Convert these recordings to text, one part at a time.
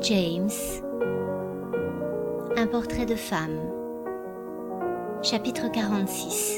James. Un portrait de femme. Chapitre 46.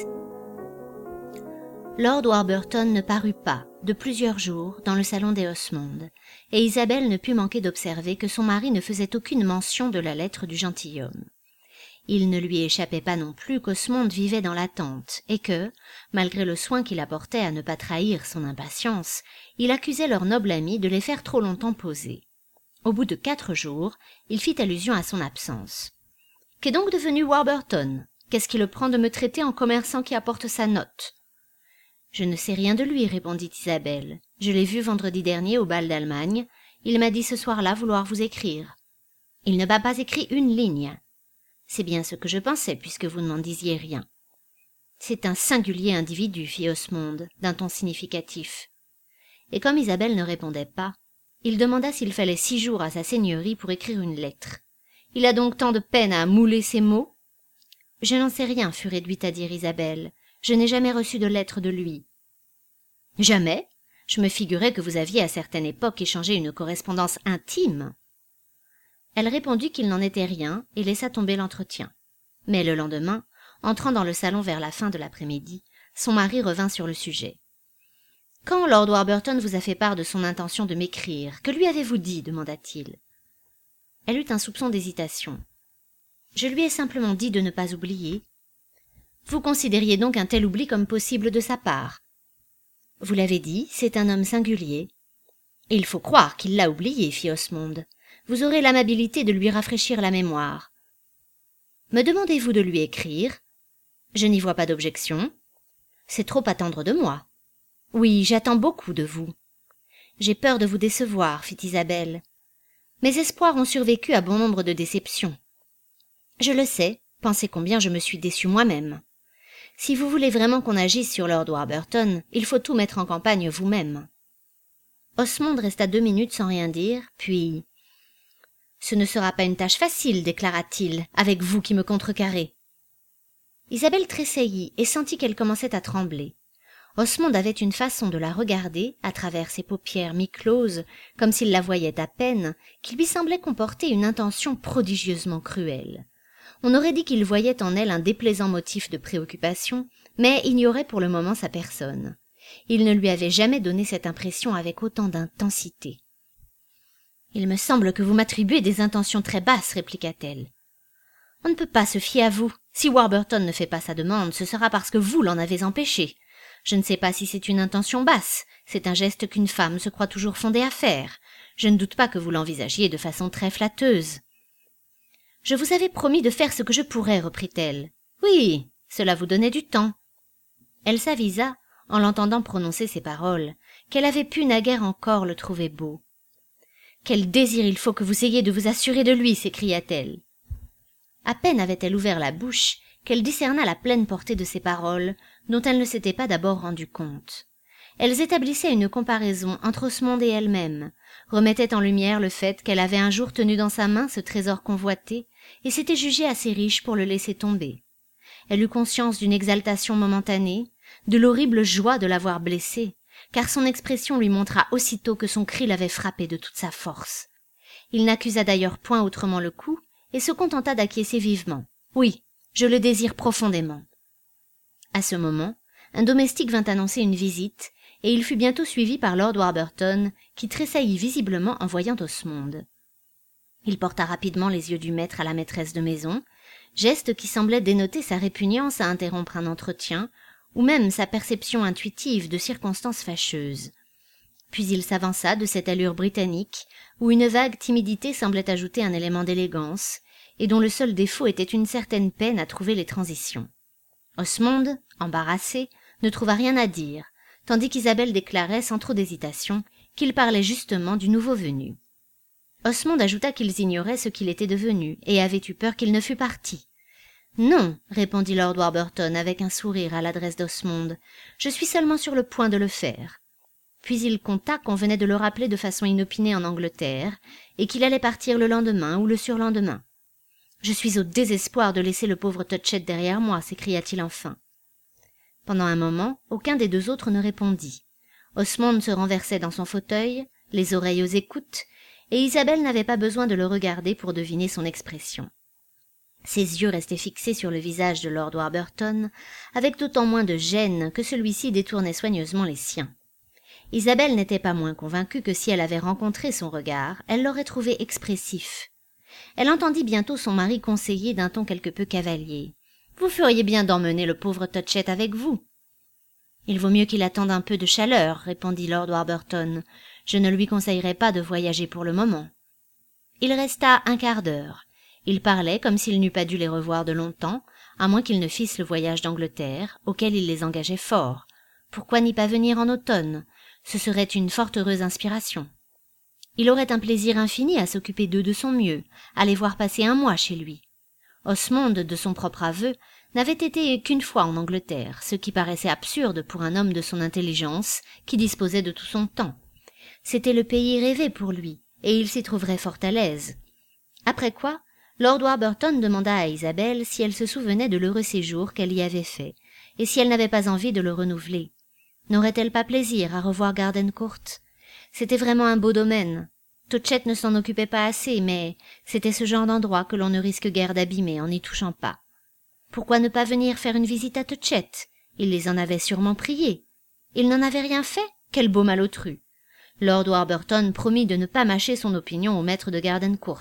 Lord Warburton ne parut pas, de plusieurs jours, dans le salon des Osmond, et Isabelle ne put manquer d'observer que son mari ne faisait aucune mention de la lettre du gentilhomme. Il ne lui échappait pas non plus qu'Osmond vivait dans l'attente, et que, malgré le soin qu'il apportait à ne pas trahir son impatience, il accusait leur noble ami de les faire trop longtemps poser. Au bout de 4 jours, il fit allusion à son absence. « Qu'est donc devenu Warburton ? Qu'est-ce qui le prend de me traiter en commerçant qui apporte sa note ?» « Je ne sais rien de lui, répondit Isabelle. Je l'ai vu vendredi dernier au bal d'Allemagne. Il m'a dit ce soir-là vouloir vous écrire. Il ne m'a pas écrit une ligne. C'est bien ce que je pensais, puisque vous ne m'en disiez rien. C'est un singulier individu, fit Osmond, d'un ton significatif. Et comme Isabelle ne répondait pas, il demanda s'il fallait 6 jours à sa seigneurie pour écrire une lettre. Il a donc tant de peine à mouler ses mots? Je n'en sais rien, fut réduite à dire Isabelle. Je n'ai jamais reçu de lettre de lui. Jamais? Je me figurais que vous aviez à certaine époque échangé une correspondance intime. Elle répondit qu'il n'en était rien et laissa tomber l'entretien. Mais le lendemain, entrant dans le salon vers la fin de l'après-midi, son mari revint sur le sujet. « Quand Lord Warburton vous a fait part de son intention de m'écrire, que lui avez-vous dit » demanda-t-il. Elle eut un soupçon d'hésitation. « Je lui ai simplement dit de ne pas oublier. » Vous considériez donc un tel oubli comme possible de sa part. Vous l'avez dit, c'est un homme singulier. Et il faut croire qu'il l'a oublié, fit Osmond. Vous aurez l'amabilité de lui rafraîchir la mémoire. Me demandez-vous de lui écrire? Je n'y vois pas d'objection. C'est trop attendre de moi. Oui, j'attends beaucoup de vous. J'ai peur de vous décevoir, fit Isabelle. Mes espoirs ont survécu à bon nombre de déceptions. Je le sais, pensez combien je me suis déçue moi-même. Si vous voulez vraiment qu'on agisse sur Lord Warburton, il faut tout mettre en campagne vous-même. Osmond resta 2 minutes sans rien dire, puis... « Ce ne sera pas une tâche facile, déclara-t-il, avec vous qui me contrecarrez. » Isabelle tressaillit et sentit qu'elle commençait à trembler. Osmond avait une façon de la regarder, à travers ses paupières mi-closes, comme s'il la voyait à peine, qui lui semblait comporter une intention prodigieusement cruelle. On aurait dit qu'il voyait en elle un déplaisant motif de préoccupation, mais ignorait pour le moment sa personne. Il ne lui avait jamais donné cette impression avec autant d'intensité. « Il me semble que vous m'attribuez des intentions très basses, répliqua-t-elle. « On ne peut pas se fier à vous. Si Warburton ne fait pas sa demande, ce sera parce que vous l'en avez empêché. Je ne sais pas si c'est une intention basse. C'est un geste qu'une femme se croit toujours fondée à faire. Je ne doute pas que vous l'envisagiez de façon très flatteuse. » « Je vous avais promis de faire ce que je pourrais, reprit-elle. Oui, cela vous donnait du temps. » Elle s'avisa, en l'entendant prononcer ces paroles, qu'elle avait pu naguère encore le trouver beau. « Quel désir il faut que vous ayez de vous assurer de lui, s'écria-t-elle. À peine avait-elle ouvert la bouche qu'elle discerna la pleine portée de ces paroles, dont elle ne s'était pas d'abord rendu compte. Elles établissaient une comparaison entre Osmond et elle-même, remettaient en lumière le fait qu'elle avait un jour tenu dans sa main ce trésor convoité et s'était jugée assez riche pour le laisser tomber. Elle eut conscience d'une exaltation momentanée, de l'horrible joie de l'avoir blessé, car son expression lui montra aussitôt que son cri l'avait frappé de toute sa force. Il n'accusa d'ailleurs point autrement le coup et se contenta d'acquiescer vivement. « Oui, je le désire profondément. » À ce moment, un domestique vint annoncer une visite, et il fut bientôt suivi par Lord Warburton, qui tressaillit visiblement en voyant Osmond. Il porta rapidement les yeux du maître à la maîtresse de maison, geste qui semblait dénoter sa répugnance à interrompre un entretien, ou même sa perception intuitive de circonstances fâcheuses. Puis il s'avança de cette allure britannique, où une vague timidité semblait ajouter un élément d'élégance, et dont le seul défaut était une certaine peine à trouver les transitions. Osmond, embarrassé, ne trouva rien à dire, tandis qu'Isabelle déclarait sans trop d'hésitation qu'il parlait justement du nouveau venu. Osmond ajouta qu'ils ignoraient ce qu'il était devenu, et avaient eu peur qu'il ne fût parti. « Non, répondit Lord Warburton avec un sourire à l'adresse d'Osmond, je suis seulement sur le point de le faire. » Puis il conta qu'on venait de le rappeler de façon inopinée en Angleterre, et qu'il allait partir le lendemain ou le surlendemain. « Je suis au désespoir de laisser le pauvre Touchet derrière moi, s'écria-t-il enfin. Pendant un moment, aucun des 2 autres ne répondit. Osmond se renversait dans son fauteuil, les oreilles aux écoutes, et Isabelle n'avait pas besoin de le regarder pour deviner son expression. Ses yeux restaient fixés sur le visage de lord Warburton, avec d'autant moins de gêne que celui-ci détournait soigneusement les siens. Isabelle n'était pas moins convaincue que si elle avait rencontré son regard, elle l'aurait trouvé expressif. Elle entendit bientôt son mari conseiller d'un ton quelque peu cavalier. « Vous feriez bien d'emmener le pauvre Touchett avec vous. »« Il vaut mieux qu'il attende un peu de chaleur, » répondit lord Warburton. « Je ne lui conseillerais pas de voyager pour le moment. » Il resta un quart d'heure. Il parlait comme s'il n'eût pas dû les revoir de longtemps, à moins qu'ils ne fissent le voyage d'Angleterre, auquel il les engageait fort. Pourquoi n'y pas venir en automne? Ce serait une fort heureuse inspiration. Il aurait un plaisir infini à s'occuper d'eux de son mieux, à les voir passer un mois chez lui. Osmond, de son propre aveu, n'avait été qu'une fois en Angleterre, ce qui paraissait absurde pour un homme de son intelligence qui disposait de tout son temps. C'était le pays rêvé pour lui, et il s'y trouverait fort à l'aise. Après quoi, lord Warburton demanda à Isabelle si elle se souvenait de l'heureux séjour qu'elle y avait fait, et si elle n'avait pas envie de le renouveler. N'aurait-elle pas plaisir à revoir Gardencourt? C'était vraiment un beau domaine. Touchett ne s'en occupait pas assez, mais c'était ce genre d'endroit que l'on ne risque guère d'abîmer en n'y touchant pas. Pourquoi ne pas venir faire une visite à Touchett? Il les en avait sûrement priés. Il n'en avait rien fait? Quel beau malotru! Lord Warburton promit de ne pas mâcher son opinion au maître de Gardencourt.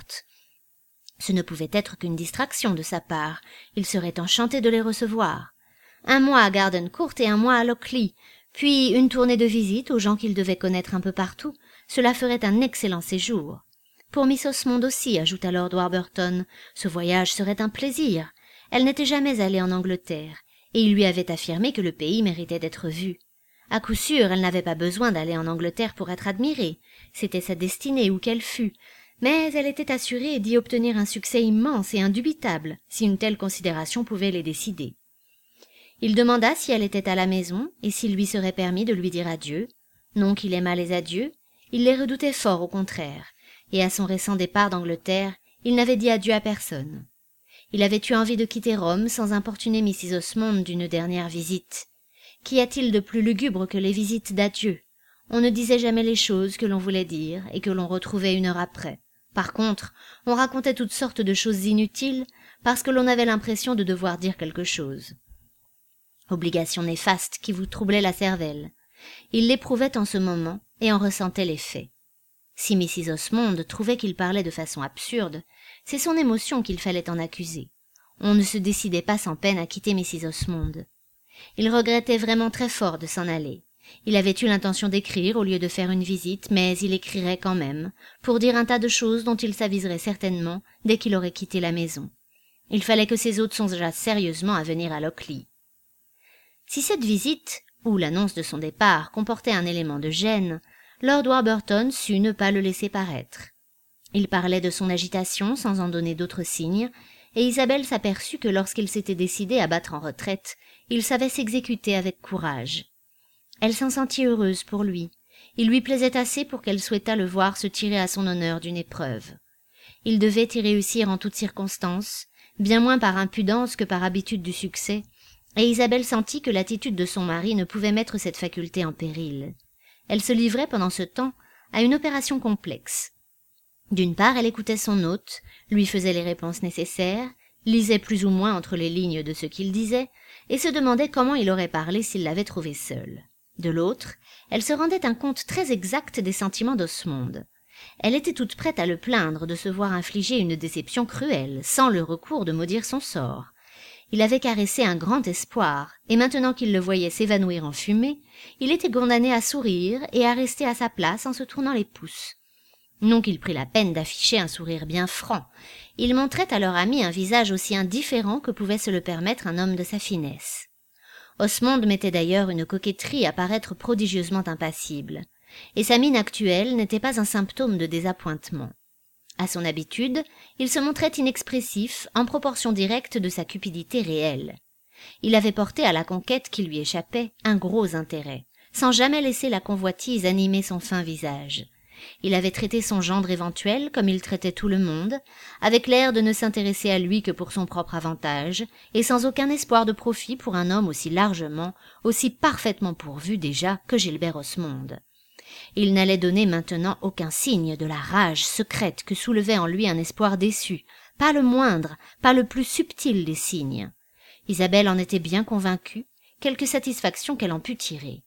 Ce ne pouvait être qu'une distraction de sa part. Il serait enchanté de les recevoir. Un mois à Gardencourt et un mois à Lockleigh, puis une tournée de visite aux gens qu'il devait connaître un peu partout, cela ferait un excellent séjour. Pour Miss Osmond aussi, ajouta lord Warburton, ce voyage serait un plaisir. Elle n'était jamais allée en Angleterre, et il lui avait affirmé que le pays méritait d'être vu. À coup sûr, elle n'avait pas besoin d'aller en Angleterre pour être admirée, c'était sa destinée où qu'elle fût, mais elle était assurée d'y obtenir un succès immense et indubitable, si une telle considération pouvait les décider. Il demanda si elle était à la maison et s'il lui serait permis de lui dire adieu. Non qu'il aimât les adieux, il les redoutait fort au contraire, et à son récent départ d'Angleterre, il n'avait dit adieu à personne. Il avait eu envie de quitter Rome sans importuner Mrs. Osmond d'une dernière visite. Qu'y a-t-il de plus lugubre que les visites d'adieu? On ne disait jamais les choses que l'on voulait dire et que l'on retrouvait une heure après. Par contre, on racontait toutes sortes de choses inutiles parce que l'on avait l'impression de devoir dire quelque chose. Obligation néfaste qui vous troublait la cervelle. Il l'éprouvait en ce moment et en ressentait l'effet. Si Mrs. Osmond trouvait qu'il parlait de façon absurde, c'est son émotion qu'il fallait en accuser. On ne se décidait pas sans peine à quitter Mrs. Osmond. Il regrettait vraiment très fort de s'en aller. Il avait eu l'intention d'écrire au lieu de faire une visite, mais il écrirait quand même, pour dire un tas de choses dont il s'aviserait certainement dès qu'il aurait quitté la maison. Il fallait que ses hôtes songeassent sérieusement à venir à Lockleigh. Si cette visite, ou l'annonce de son départ, comportait un élément de gêne, lord Warburton sut ne pas le laisser paraître. Il parlait de son agitation sans en donner d'autres signes, et Isabelle s'aperçut que lorsqu'il s'était décidé à battre en retraite, il savait s'exécuter avec courage. Elle s'en sentit heureuse pour lui. Il lui plaisait assez pour qu'elle souhaitât le voir se tirer à son honneur d'une épreuve. Il devait y réussir en toutes circonstances, bien moins par impudence que par habitude du succès, et Isabelle sentit que l'attitude de son mari ne pouvait mettre cette faculté en péril. Elle se livrait pendant ce temps à une opération complexe. D'une part, elle écoutait son hôte, lui faisait les réponses nécessaires, lisait plus ou moins entre les lignes de ce qu'il disait, et se demandait comment il aurait parlé s'il l'avait trouvé seul. De l'autre, elle se rendait un compte très exact des sentiments d'Osmond. Elle était toute prête à le plaindre de se voir infliger une déception cruelle, sans le recours de maudire son sort. Il avait caressé un grand espoir, et maintenant qu'il le voyait s'évanouir en fumée, il était condamné à sourire et à rester à sa place en se tournant les pouces. Non qu'il prît la peine d'afficher un sourire bien franc, il montrait à leur ami un visage aussi indifférent que pouvait se le permettre un homme de sa finesse. Osmond mettait d'ailleurs une coquetterie à paraître prodigieusement impassible, et sa mine actuelle n'était pas un symptôme de désappointement. À son habitude, il se montrait inexpressif en proportion directe de sa cupidité réelle. Il avait porté à la conquête qui lui échappait un gros intérêt, sans jamais laisser la convoitise animer son fin visage. Il avait traité son gendre éventuel comme il traitait tout le monde, avec l'air de ne s'intéresser à lui que pour son propre avantage, et sans aucun espoir de profit pour un homme aussi largement, aussi parfaitement pourvu déjà que Gilbert Osmond. Il n'allait donner maintenant aucun signe de la rage secrète que soulevait en lui un espoir déçu, pas le moindre, pas le plus subtil des signes. Isabelle en était bien convaincue, quelque satisfaction qu'elle en pût tirer.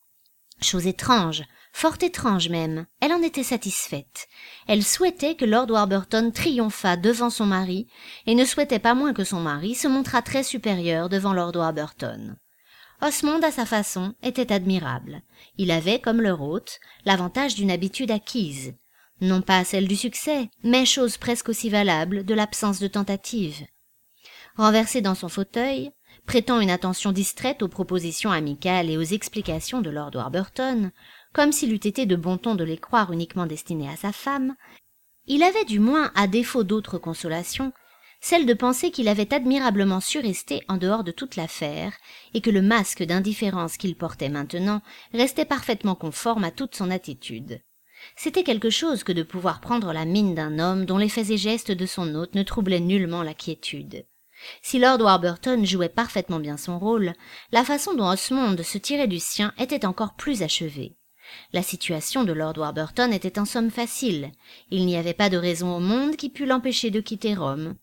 Chose étrange, fort étrange même, elle en était satisfaite. Elle souhaitait que Lord Warburton triomphât devant son mari, et ne souhaitait pas moins que son mari se montrât très supérieur devant Lord Warburton. Osmond, à sa façon, était admirable. Il avait, comme leur hôte, l'avantage d'une habitude acquise. Non pas celle du succès, mais chose presque aussi valable, de l'absence de tentative. Renversé dans son fauteuil, prêtant une attention distraite aux propositions amicales et aux explications de Lord Warburton, comme s'il eût été de bon ton de les croire uniquement destinées à sa femme, il avait du moins, à défaut d'autre consolation, celle de penser qu'il avait admirablement su rester en dehors de toute l'affaire, et que le masque d'indifférence qu'il portait maintenant restait parfaitement conforme à toute son attitude. C'était quelque chose que de pouvoir prendre la mine d'un homme dont les faits et gestes de son hôte ne troublaient nullement la quiétude. Si Lord Warburton jouait parfaitement bien son rôle, la façon dont Osmond se tirait du sien était encore plus achevée. La situation de Lord Warburton était en somme facile. Il n'y avait pas de raison au monde qui pût l'empêcher de quitter Rome.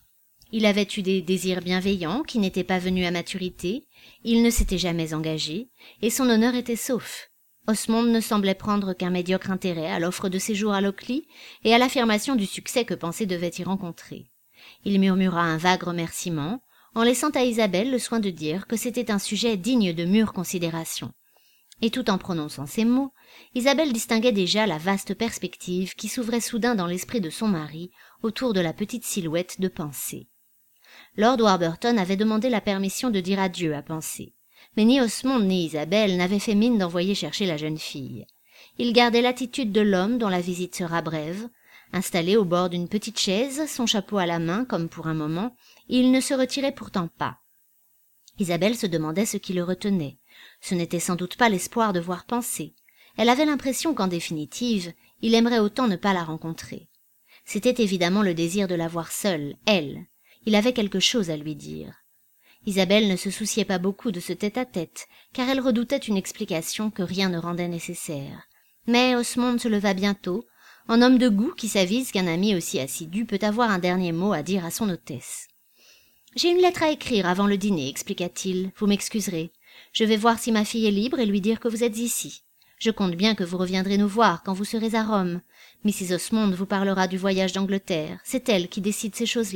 Il avait eu des désirs bienveillants qui n'étaient pas venus à maturité, il ne s'était jamais engagé, et son honneur était sauf. Osmond ne semblait prendre qu'un médiocre intérêt à l'offre de séjour à Lockleigh et à l'affirmation du succès que pensée devait y rencontrer. Il murmura un vague remerciement, en laissant à Isabelle le soin de dire que c'était un sujet digne de mûre considération. Et tout en prononçant ces mots, Isabelle distinguait déjà la vaste perspective qui s'ouvrait soudain dans l'esprit de son mari autour de la petite silhouette de Pensée. Lord Warburton avait demandé la permission de dire adieu à Pensée, mais ni Osmond ni Isabelle n'avaient fait mine d'envoyer chercher la jeune fille. Ils gardaient l'attitude de l'homme dont la visite sera brève. Installé au bord d'une petite chaise, son chapeau à la main comme pour un moment, il ne se retirait pourtant pas. Isabelle se demandait ce qui le retenait. Ce n'était sans doute pas l'espoir de voir Pensée. Elle avait l'impression qu'en définitive, il aimerait autant ne pas la rencontrer. C'était évidemment le désir de la voir seule, elle. Il avait quelque chose à lui dire. Isabelle ne se souciait pas beaucoup de ce tête-à-tête, car elle redoutait une explication que rien ne rendait nécessaire. Mais Osmond se leva bientôt, en homme de goût qui s'avise qu'un ami aussi assidu peut avoir un dernier mot à dire à son hôtesse. « J'ai une lettre à écrire avant le dîner, expliqua-t-il. Vous m'excuserez. Je vais voir si ma fille est libre et lui dire que vous êtes ici. Je compte bien que vous reviendrez nous voir quand vous serez à Rome. Mrs. Osmond vous parlera du voyage d'Angleterre. C'est elle qui décide ces choses-là. »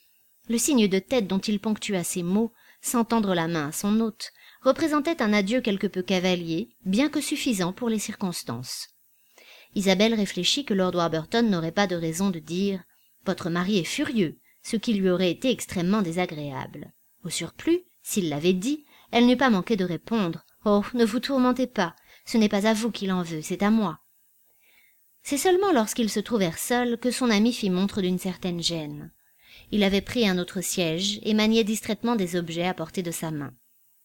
Le signe de tête dont il ponctua ces mots, sans tendre la main à son hôte, représentait un adieu quelque peu cavalier, bien que suffisant pour les circonstances. Isabelle réfléchit que Lord Warburton n'aurait pas de raison de dire « Votre mari est furieux », ce qui lui aurait été extrêmement désagréable. Au surplus, s'il l'avait dit, elle n'eût pas manqué de répondre « Oh, ne vous tourmentez pas, ce n'est pas à vous qu'il en veut, c'est à moi. » C'est seulement lorsqu'ils se trouvèrent seuls que son ami fit montre d'une certaine gêne. Il avait pris un autre siège et maniait distraitement des objets à portée de sa main.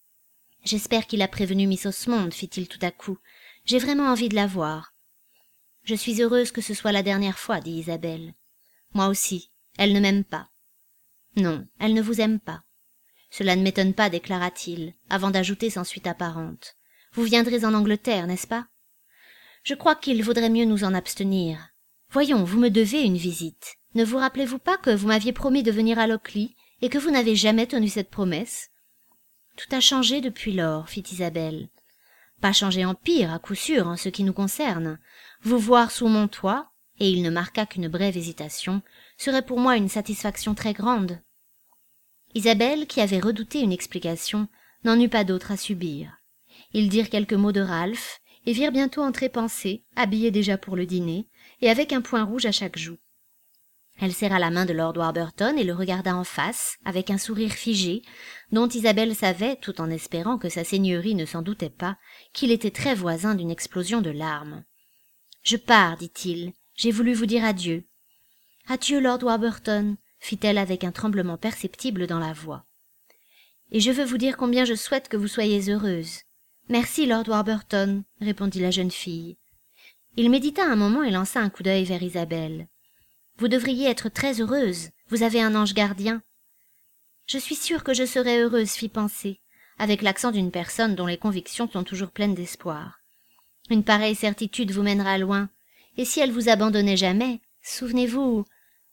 « J'espère qu'il a prévenu Miss Osmond, fit-il tout à coup. « J'ai vraiment envie de la voir. »« Je suis heureuse que ce soit la dernière fois, dit Isabelle. Moi aussi. Elle ne m'aime pas. »« Non, elle ne vous aime pas. »« Cela ne m'étonne pas, déclara-t-il, avant d'ajouter sans suite apparente. « Vous viendrez en Angleterre, n'est-ce pas ? » « Je crois qu'il vaudrait mieux nous en abstenir. Voyons, vous me devez une visite. Ne vous rappelez-vous pas que vous m'aviez promis de venir à Lockleigh et que vous n'avez jamais tenu cette promesse ? » « Tout a changé depuis lors, fit Isabelle. »« Pas changé en pire, à coup sûr, en ce qui nous concerne. Vous voir sous mon toit, et il ne marqua qu'une brève hésitation, serait pour moi une satisfaction très grande. » Isabelle, qui avait redouté une explication, n'en eut pas d'autre à subir. Ils dirent quelques mots de Ralph, et virent bientôt entrer Pensée, habillée déjà pour le dîner, et avec un point rouge à chaque joue. Elle serra la main de Lord Warburton et le regarda en face, avec un sourire figé, dont Isabelle savait, tout en espérant que sa seigneurie ne s'en doutait pas, qu'il était très voisin d'une explosion de larmes. « Je pars, dit-il, j'ai voulu vous dire adieu. »« Adieu, Lord Warburton, » fit-elle avec un tremblement perceptible dans la voix. « Et je veux vous dire combien je souhaite que vous soyez heureuse. »« Merci, Lord Warburton, » répondit la jeune fille. Il médita un moment et lança un coup d'œil vers Isabelle. « Vous devriez être très heureuse, vous avez un ange gardien. »« Je suis sûre que je serai heureuse, fit Pensée, avec l'accent d'une personne dont les convictions sont toujours pleines d'espoir. » Une pareille certitude vous mènera loin. Et si elle vous abandonnait jamais, souvenez-vous.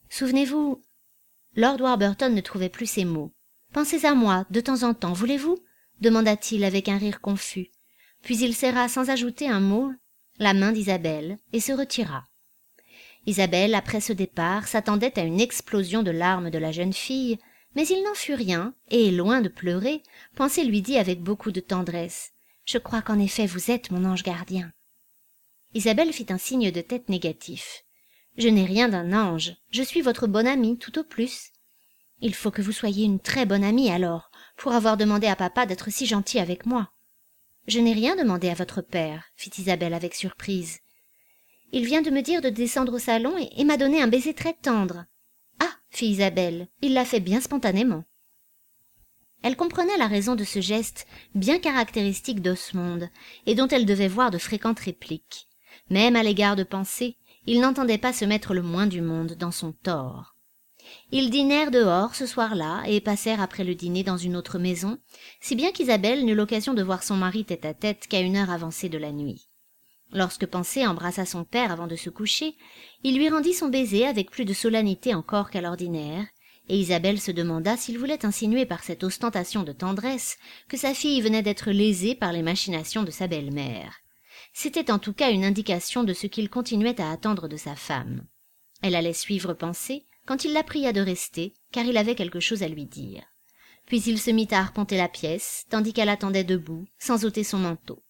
Lord Warburton ne trouvait plus ses mots. Pensez à moi, de temps en temps, voulez-vous demanda-t-il avec un rire confus. Puis il serra sans ajouter un mot la main d'Isabelle et se retira. Isabelle, après ce départ, s'attendait à une explosion de larmes de la jeune fille, mais il n'en fut rien, et, loin de pleurer, Pensée lui dit avec beaucoup de tendresse « Je crois qu'en effet vous êtes mon ange gardien. » Isabelle fit un signe de tête négatif. « Je n'ai rien d'un ange, je suis votre bonne amie, tout au plus. »« Il faut que vous soyez une très bonne amie, alors, pour avoir demandé à papa d'être si gentil avec moi. »« Je n'ai rien demandé à votre père, » fit Isabelle avec surprise. « Il vient de me dire de descendre au salon et m'a donné un baiser très tendre. »« Ah » fit Isabelle, « il l'a fait bien spontanément. » Elle comprenait la raison de ce geste bien caractéristique d'Osmond, et dont elle devait voir de fréquentes répliques. Même à l'égard de Pensée, il n'entendait pas se mettre le moins du monde dans son tort. Ils dînèrent dehors ce soir-là et passèrent après le dîner dans une autre maison, si bien qu'Isabelle n'eut l'occasion de voir son mari tête-à-tête qu'à une heure avancée de la nuit. Lorsque Pensée embrassa son père avant de se coucher, il lui rendit son baiser avec plus de solennité encore qu'à l'ordinaire, et Isabelle se demanda s'il voulait insinuer par cette ostentation de tendresse que sa fille venait d'être lésée par les machinations de sa belle-mère. C'était en tout cas une indication de ce qu'il continuait à attendre de sa femme. Elle allait suivre Pensée quand il la pria de rester, car il avait quelque chose à lui dire. Puis il se mit à arpenter la pièce, tandis qu'elle attendait debout, sans ôter son manteau.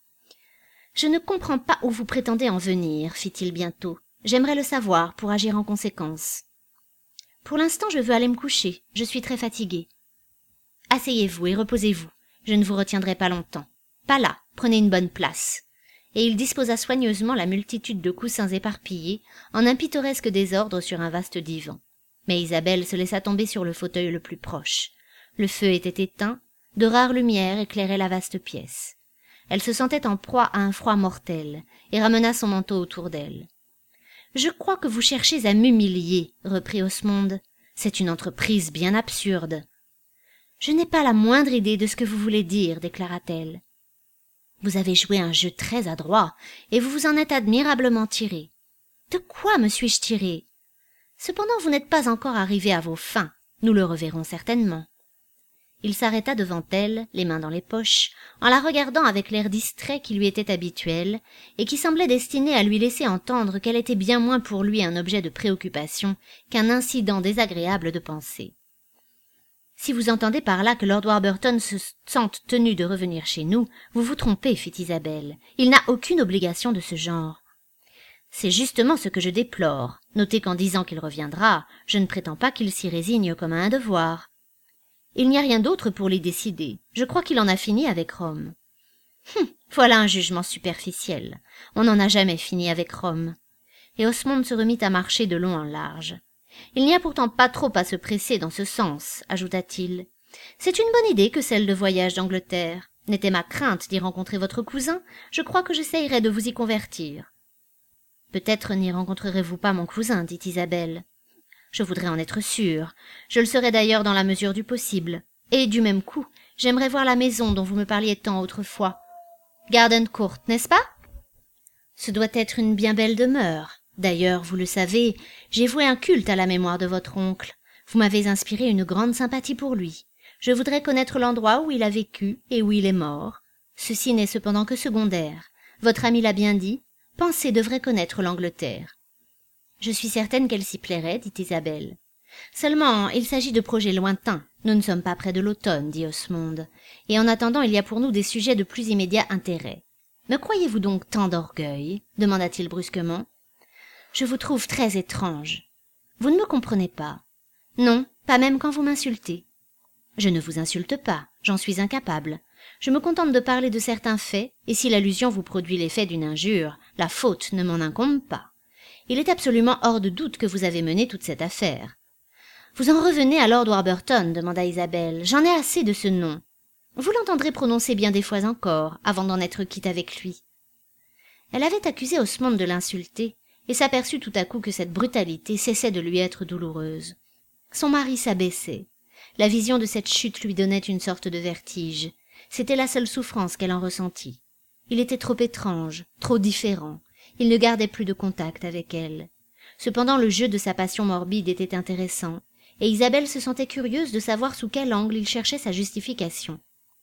« Je ne comprends pas où vous prétendez en venir, fit-il bientôt. J'aimerais le savoir pour agir en conséquence. Pour l'instant, je veux aller me coucher. Je suis très fatiguée. Asseyez-vous et reposez-vous. Je ne vous retiendrai pas longtemps. Pas là, prenez une bonne place. » Et il disposa soigneusement la multitude de coussins éparpillés en un pittoresque désordre sur un vaste divan. Mais Isabelle se laissa tomber sur le fauteuil le plus proche. Le feu était éteint, de rares lumières éclairaient la vaste pièce. Elle se sentait en proie à un froid mortel, et ramena son manteau autour d'elle. « Je crois que vous cherchez à m'humilier, » reprit Osmond. « C'est une entreprise bien absurde. »« Je n'ai pas la moindre idée de ce que vous voulez dire, » déclara-t-elle. « Vous avez joué un jeu très adroit, et vous vous en êtes admirablement tiré. »« De quoi me suis-je tiré ? » ?»« Cependant, vous n'êtes pas encore arrivé à vos fins. Nous le reverrons certainement. » Il s'arrêta devant elle, les mains dans les poches, en la regardant avec l'air distrait qui lui était habituel, et qui semblait destiné à lui laisser entendre qu'elle était bien moins pour lui un objet de préoccupation qu'un incident désagréable de pensée. « Si vous entendez par là que Lord Warburton se sente tenu de revenir chez nous, vous vous trompez, fit Isabelle. Il n'a aucune obligation de ce genre. »« C'est justement ce que je déplore. Notez qu'en disant qu'il reviendra, je ne prétends pas qu'il s'y résigne comme à un devoir. Il n'y a rien d'autre pour l'y décider. Je crois qu'il en a fini avec Rome. » Voilà un jugement superficiel. On n'en a jamais fini avec Rome. Et Osmond se remit à marcher de long en large. « Il n'y a pourtant pas trop à se presser dans ce sens, » ajouta-t-il. « C'est une bonne idée que celle de voyage d'Angleterre. N'était ma crainte d'y rencontrer votre cousin, je crois que j'essayerai de vous y convertir. »« Peut-être n'y rencontrerez-vous pas mon cousin, » dit Isabelle. « Je voudrais en être sûre. Je le serai d'ailleurs dans la mesure du possible. Et du même coup, j'aimerais voir la maison dont vous me parliez tant autrefois. Garden Court, n'est-ce pas ? Ce doit être une bien belle demeure. D'ailleurs, vous le savez, j'ai voué un culte à la mémoire de votre oncle. Vous m'avez inspiré une grande sympathie pour lui. Je voudrais connaître l'endroit où il a vécu et où il est mort. Ceci n'est cependant que secondaire. Votre ami l'a bien dit, Pensée devrait connaître l'Angleterre. » « Je suis certaine qu'elle s'y plairait, dit Isabelle. « Seulement, il s'agit de projets lointains. Nous ne sommes pas près de l'automne, dit Osmond. Et en attendant, il y a pour nous des sujets de plus immédiat intérêt. Me croyez-vous donc tant d'orgueil ? Demanda-t-il brusquement. Je vous trouve très étrange. Vous ne me comprenez pas. Non, pas même quand vous m'insultez. Je ne vous insulte pas, j'en suis incapable. Je me contente de parler de certains faits, et si l'allusion vous produit l'effet d'une injure, la faute ne m'en incombe pas. Il est absolument hors de doute que vous avez mené toute cette affaire. »« Vous en revenez à Lord Warburton, demanda Isabelle. J'en ai assez de ce nom. Vous l'entendrez prononcer bien des fois encore, avant d'en être quitte avec lui. » Elle avait accusé Osmond de l'insulter, et s'aperçut tout à coup que cette brutalité cessait de lui être douloureuse. Son mari s'abaissait. La vision de cette chute lui donnait une sorte de vertige. C'était la seule souffrance qu'elle en ressentit. Il était trop étrange, trop différent. Il ne gardait plus de contact avec elle. Cependant le jeu de sa passion morbide était intéressant, et Isabelle se sentait curieuse de savoir sous quel angle il cherchait sa justification.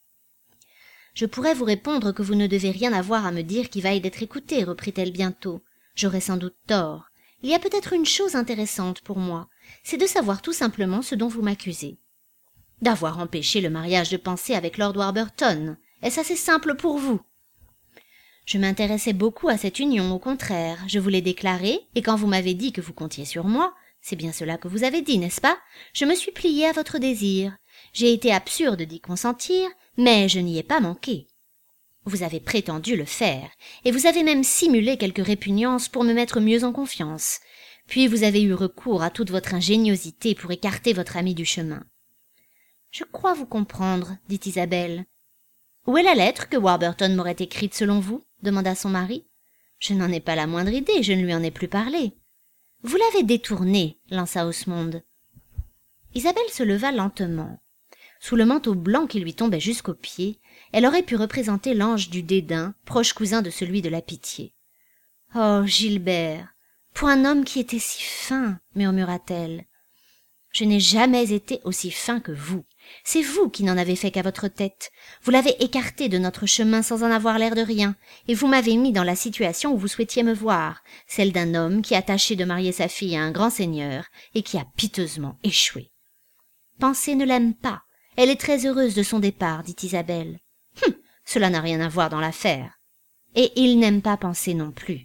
« Je pourrais vous répondre que vous ne devez rien avoir à me dire qui vaille d'être écouté, reprit-elle bientôt. J'aurais sans doute tort. Il y a peut-être une chose intéressante pour moi, c'est de savoir tout simplement ce dont vous m'accusez. D'avoir empêché le mariage de pensée avec Lord Warburton. Est-ce assez simple pour vous? Je m'intéressais beaucoup à cette union, au contraire. Je vous l'ai déclaré, et quand vous m'avez dit que vous comptiez sur moi, c'est bien cela que vous avez dit, n'est-ce pas? Je me suis pliée à votre désir. J'ai été absurde d'y consentir, mais je n'y ai pas manqué. Vous avez prétendu le faire, et vous avez même simulé quelque répugnance pour me mettre mieux en confiance. Puis vous avez eu recours à toute votre ingéniosité pour écarter votre ami du chemin. « Je crois vous comprendre, dit Isabelle. « Où est la lettre que Warburton m'aurait écrite selon vous? Demanda son mari. « Je n'en ai pas la moindre idée, je ne lui en ai plus parlé. »« Vous l'avez détournée, lança Osmond. Isabelle se leva lentement. Sous le manteau blanc qui lui tombait jusqu'aux pieds, elle aurait pu représenter l'ange du dédain, proche cousin de celui de la pitié. « Oh, Gilbert, pour un homme qui était si fin, murmura-t-elle. Je n'ai jamais été aussi fin que vous. C'est vous qui n'en avez fait qu'à votre tête. Vous l'avez écarté de notre chemin sans en avoir l'air de rien, et vous m'avez mis dans la situation où vous souhaitiez me voir, celle d'un homme qui a tâché de marier sa fille à un grand seigneur et qui a piteusement échoué. Pensée ne l'aime pas. Elle est très heureuse de son départ, dit Isabelle. Cela n'a rien à voir dans l'affaire. Et il n'aime pas Pensée non plus.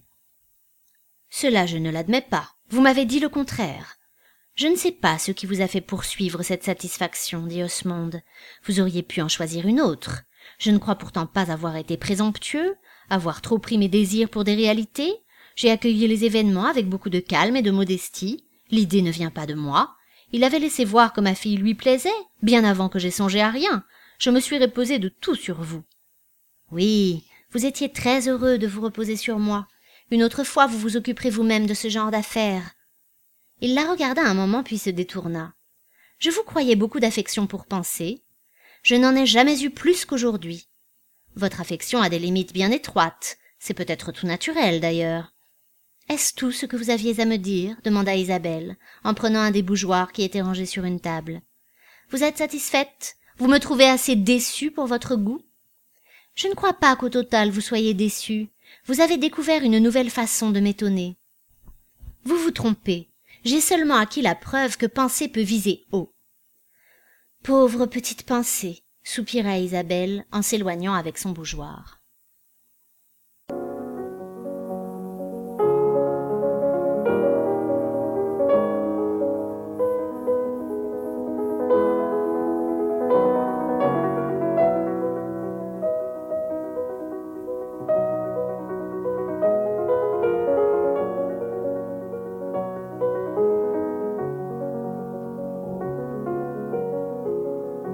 Cela je ne l'admets pas. Vous m'avez dit le contraire. Je ne sais pas ce qui vous a fait poursuivre cette satisfaction, dit Osmond. Vous auriez pu en choisir une autre. Je ne crois pourtant pas avoir été présomptueux, avoir trop pris mes désirs pour des réalités. J'ai accueilli les événements avec beaucoup de calme et de modestie. L'idée ne vient pas de moi. Il avait laissé voir que ma fille lui plaisait, bien avant que j'aie songé à rien. Je me suis reposé de tout sur vous. Oui, vous étiez très heureux de vous reposer sur moi. Une autre fois, vous vous occuperez vous-même de ce genre d'affaires. Il la regarda un moment puis se détourna. Je vous croyais beaucoup d'affection pour Pensée. Je n'en ai jamais eu plus qu'aujourd'hui. Votre affection a des limites bien étroites. C'est peut-être tout naturel, d'ailleurs. Est-ce tout ce que vous aviez à me dire? Demanda Isabelle, en prenant un des bougeoirs qui était rangé sur une table. Vous êtes satisfaite? Vous me trouvez assez déçue pour votre goût? Je ne crois pas qu'au total vous soyez déçue. Vous avez découvert une nouvelle façon de m'étonner. Vous vous trompez. J'ai seulement acquis la preuve que Pensée peut viser haut. Pauvre petite Pensée, soupira Isabelle en s'éloignant avec son bougeoir.